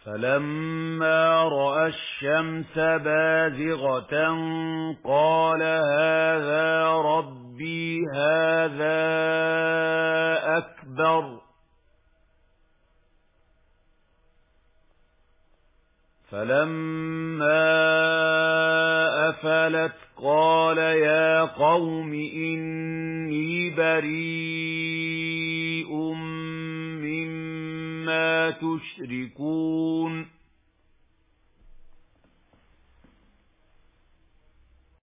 فَلَمَّا رَأَى الشَّمْسَ بَازِغَةً قَالَ هَذَا رَبِّي هَذَا أَكْبَرُ. فَلَمَّا أَفَلَتْ قَالَ يَا قَوْمِ إِنِّي بَرِيءٌ مِّمَّا تُشْرِكُونَ